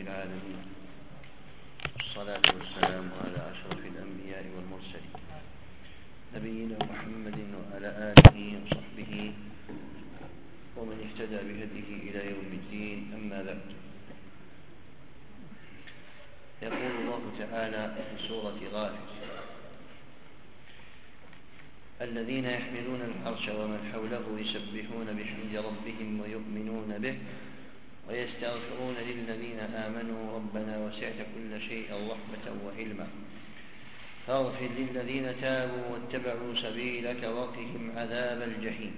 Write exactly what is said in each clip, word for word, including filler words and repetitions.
العالمين، والصلاة والسلام على أشرف الأنبياء والمرسلين نبينا محمد وعلى آله وصحبه ومن اهتدى بهديه إلى يوم الدين. أما بعد، يقول الله تعالى في سورة غافر: الذين يحملون العرش ومن حوله يسبحون بحمد ربهم ويؤمنون به ويستغفرون للذين آمنوا ربنا وسعت كل شيء رحمة وعلما فاغفر للذين تابوا واتبعوا سبيلك وقهم عذاب الجحيم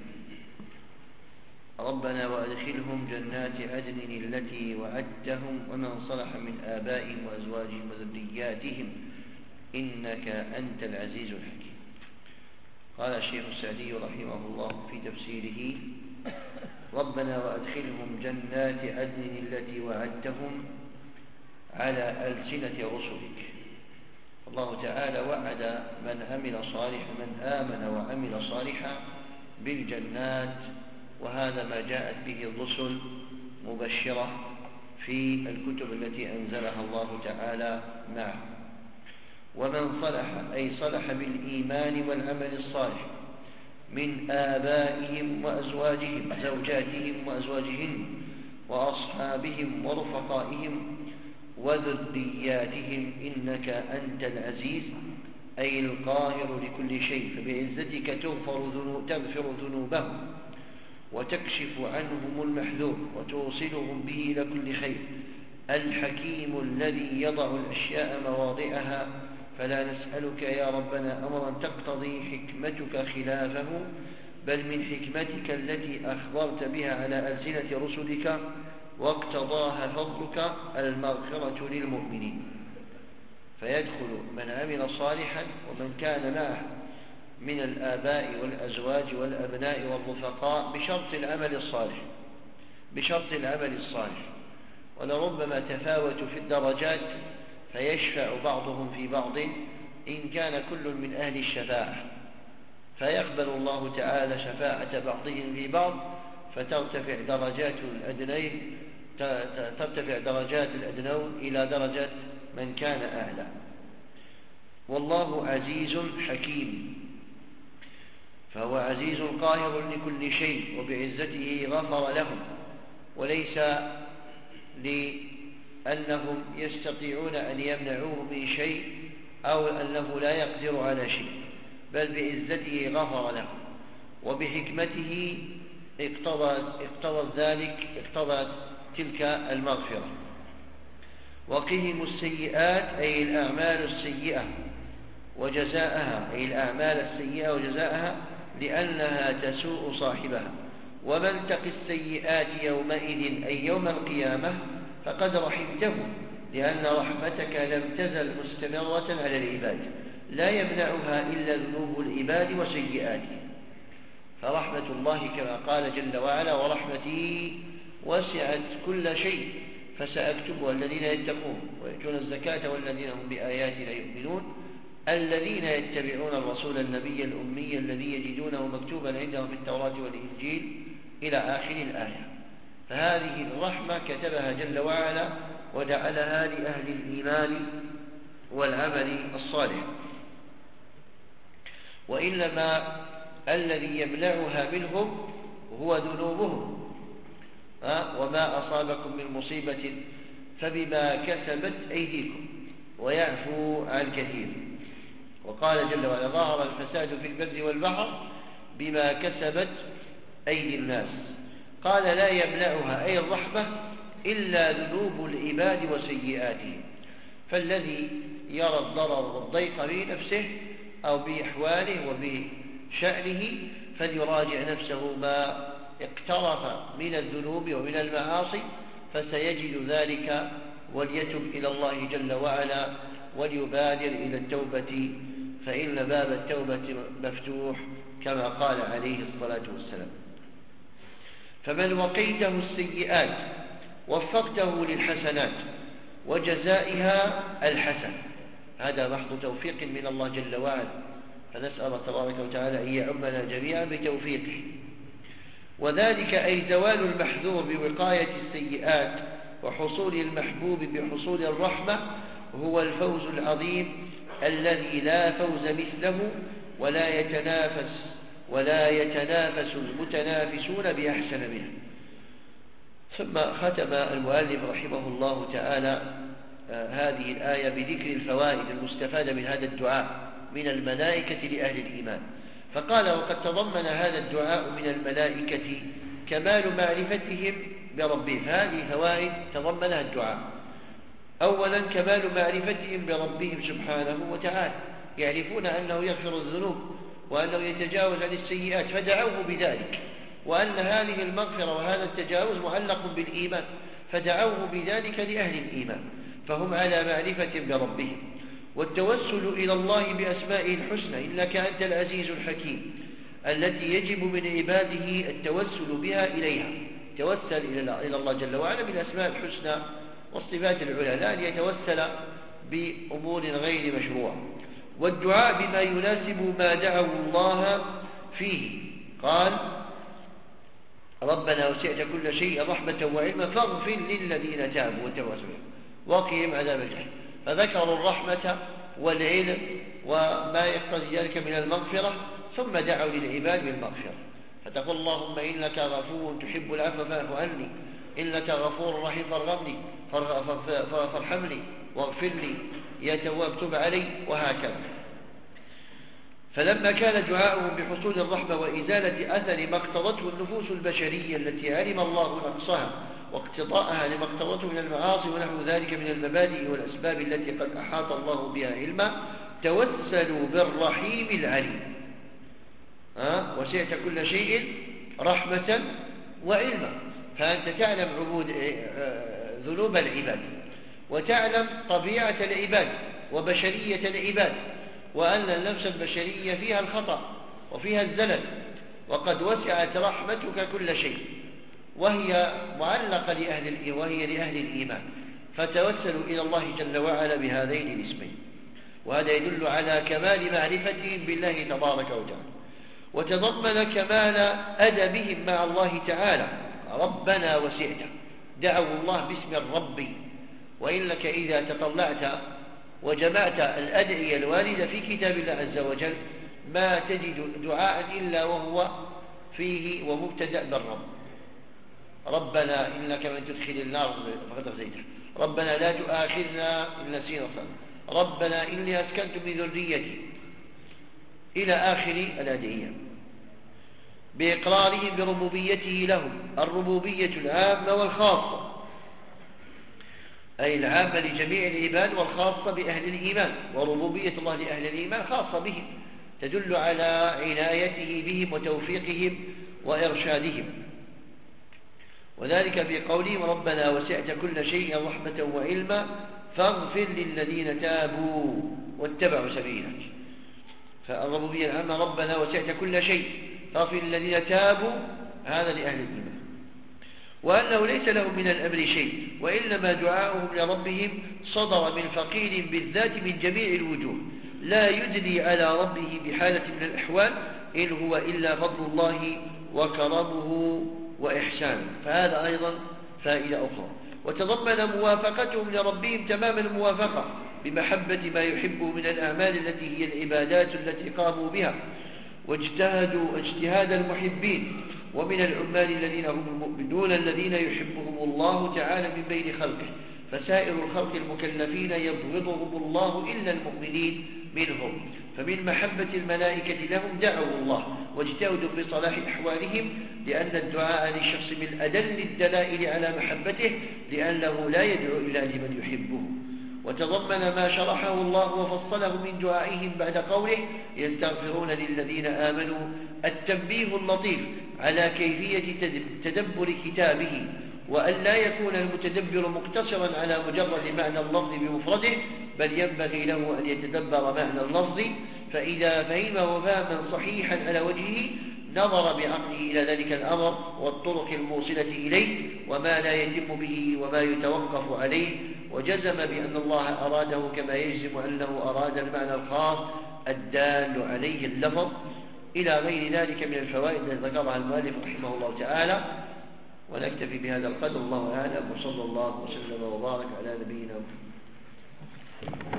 ربنا وأدخلهم جنات عدن التي وعدتهم ومن صلح من آبائهم وأزواجهم وذرياتهم إنك أنت العزيز الحكيم. قال الشيخ السعدي رحمه الله في تفسيره: ربنا وأدخلهم جنات عدن التي وعدتهم على ألسنة رسلك. الله تعالى وعد من عمل صالحا من آمن وعمل صالحا بالجنات، وهذا ما جاءت به الرسل مبشرة في الكتب التي أنزلها الله تعالى معه. ومن صلح أي صلح بالإيمان والعمل الصالح من آبائهم وأزواجهم زوجاتهم وأزواجهن وأصحابهم ورفقائهم وذرياتهم إنك أنت العزيز أي القاهر لكل شيء، فبعزتك تغفر ذنوبهم وتكشف عنهم المحذور وتوصلهم به إلى كل خير، الحكيم الذي يضع الأشياء مواضعها، فلا نسألك يا ربنا أمرا تقتضي حكمتك خلافه، بل من حكمتك التي أخبرت بها على ألسنة رسلك واقتضاها فضلك المغفرة للمؤمنين. فيدخل من عمل صالحا ومن كان معه من الآباء والأزواج والأبناء والرفقاء بشرط العمل الصالح بشرط العمل الصالح ولربما تفاوتوا في الدرجات فيشفع بعضهم في بعض إن كان كل من أهل الشفاعة، فيقبل الله تعالى شفاعة بعضهم في بعض فترتفع درجات الأدنين ترتفع درجات الأدنون إلى درجة من كان أعلى. والله عزيز حكيم، فهو عزيز قاهر لكل شيء وبعزته غفر لهم، وليس لأنهم يستطيعون أن يمنعوه من شيء أو أنه لا يقدر على شيء، بل بعزته غفر لهم وبحكمته اقتضى اقتضى ذلك اقتضى تلك المغفرة. وقهم السيئات أي الأعمال السيئة وجزاءها أي الأعمال السيئة وجزاءها لأنها تسوء صاحبها. ومن تق السيئات يومئذ أي يوم القيامة فقد رحمته، لأن رحمتك لم تزل مستمرة على العباد لا يمنعها إلا ذنوب العباد وسيئاتهم. فرحمة الله كما قال جل وعلا: ورحمتي وسعت كل شيء فسأكتبها الذين يتقون ويؤتون الزكاة والذين هم بآياتنا يؤمنون الذين يتبعون الرسول النبي الأمي الذي يجدونه مكتوبا عندهم في التوراة والإنجيل إلى آخر الآية. فهذه الرحمة كتبها جل وعلا وجعلها لأهل الإيمان والعمل الصالح، وإنما الذي يمنعها منهم هو ذنوبهم. وما أصابكم من مصيبة فبما كسبت أيديكم ويعفو عن كثير. وقال جل وعلا: ظهر الفساد في البر والبحر بما كسبت أيدي الناس. قال: لا يمنعها أي الرحمة إلا ذنوب العباد وسيئاتهم. فالذي يرى الضرر والضيق بنفسه أو بإحواله وبشأنه فليراجع نفسه ما اقترف من الذنوب ومن المعاصي فسيجد ذلك، وليتب إلى الله جل وعلا وليبادر إلى التوبة فإن باب التوبة مفتوح كما قال عليه الصلاة والسلام. فمن وقيته السيئات وفقته للحسنات وجزائها الحسن، هذا محض توفيق من الله جل وعلا، فنسأل تبارك وتعالى أن يعمنا جميعا بتوفيقه. وذلك أي زوال المحذور بوقاية السيئات وحصول المحبوب بحصول الرحمة هو الفوز العظيم الذي لا فوز مثله ولا يتنافس ولا يتنافس المتنافسون بأحسن منه. ثم ختم المؤلف رحمه الله تعالى هذه الآية بذكر الفوائد المستفادة من هذا الدعاء من الملائكة لأهل الإيمان، فقال: وقد تضمن هذا الدعاء من الملائكة كمال معرفتهم بربهم. هذه فوائد تضمنها الدعاء: أولا كمال معرفتهم بربهم سبحانه وتعالى، يعرفون أنه يغفر الذنوب وأنه يتجاوز عن السيئات فدعوه بذلك، وأن هذه المغفرة وهذا التجاوز معلق بالإيمان فدعوه بذلك لأهل الإيمان، فهم على معرفة بربهم. والتوسل إلى الله بأسمائه الحسنى: إنك أنت العزيز الحكيم، التي يجب من عباده التوسل بها إليها. توسل إلى الله جل وعلا بالأسماء الحسنى والصفات العلى، لا أن يتوسل بأمور غير مشروعة. والدعاء بما يناسب ما دعوا الله فيه، قال: ربنا وسعت كل شيء رحمة وعلما فاغفر للذين تابوا وتوسلوا وقهم عذاب الجحيم، فذكروا الرحمة والعلم وما يقتضي ذلك من المغفرة، ثم دعوا للعباد بالمغفرة، فتقول: اللهم إنك غفور تحب العفو فاعف عني، إنك غفور رحيم فارحمني فارحمني واغفر لي يا تواب تب علي، وهكذا. فلما كان دعاؤهم بحصول الرحمة وإزالة أثر ما اقتضته النفوس البشرية التي علم الله نقصها واقتضاءها لما اقتضته من المعاصي ونحو ذلك من المبادئ والأسباب التي قد أحاط الله بها علما، توسلوا بالرحيم العليم. ها؟ وسعت كل شيء رحمة وعلما، فأنت تعلم عبود ذنوب العباد، وتعلم طبيعة العباد وبشرية العباد، وأن النفس البشرية فيها الخطأ وفيها الزلل، وقد وسعت رحمتك كل شيء، وهي معلقة لأهل وهي لأهل الإيمان، فتوسلوا إلى الله جل وعلا بهذين الاسمين. وهذا يدل على كمال معرفتهم بالله تبارك وتعالى، وتضمن كمال أدبهم مع الله تعالى. ربنا وسعت، دعوا الله باسم الرب. وإنك إذا تطلعت وجمعت الأدعية الواردة في كتاب الله عز وجل ما تجد دعاء إلا وهو فيه ومبتدأ بالرب. ربنا إنك من تدخل النار فقد أخزيته، ربنا لا تؤاخذنا إن نسينا أخطأنا، ربنا إني أسكنت من ذريتي، إلى آخر الأدعية، بإقرارهم بربوبيته لهم، الربوبية العامة والخاصة، أي العامة لجميع العباد والخاصة بأهل الإيمان. وربوبية الله لأهل الإيمان خاصة بهم، تدل على عنايته بهم وتوفيقهم وإرشادهم، وذلك في قولهم: ربنا وسعت كل شيء رحمة وعلما فاغفر للذين تابوا واتبعوا سبيلك. فالربوبية العامة: ربنا وسعت كل شيء فاغفر للذين تابوا، هذا لأهل الإيمان. وأنه ليس لهم من الأمر شيء، وإنما دعاؤهم لربهم صدر من فقير بالذات من جميع الوجوه، لا يدري على ربه بحالة من الأحوال، إن هو إلا فضل الله وكرمه وإحسانه. فهذا أيضا فائدة أخرى. وتضمن موافقتهم لربهم تمام الموافقة بمحبة ما يحبه من الأعمال التي هي العبادات التي قاموا بها، واجتهدوا اجتهاد المحبين، ومن العمال الذين هم المؤمنون الذين يحبهم الله تعالى من بين خلقه، فسائر الخلق المكلفين يبغضهم الله إلا المؤمنين منهم. فمن محبة الملائكة لهم دعوا الله واجتهدوا في صلاح أحوالهم، لأن الدعاء للشخص من أدل الدلائل على محبته، لأنه لا يدعو إلا لمن يحبه. وتضمن ما شرحه الله وفصله من دعائهم بعد قوله: يستغفرون للذين آمنوا، التنبيه اللطيف على كيفية تدبر كتابه، وأن لا يكون المتدبر مقتصرا على مجرد معنى اللفظ بمفرده، بل ينبغي له أن يتدبر معنى اللفظ، فإذا فهمه فهما صحيحا على وجهه نظر بعقله إلى ذلك الأمر والطرق الموصلة إليه، وما لا يتم به وما يتوقف عليه، وجزم بأن الله أراده كما يجزم أنه أراد المعنى الخاص الدال عليه اللفظ، إلى غير ذلك من الفوائد التي ذكرها المؤلف رحمه الله تعالى. ونكتفي بهذا القدر. الله أعلم، وصلى الله وسلم وبارك على نبينا محمد.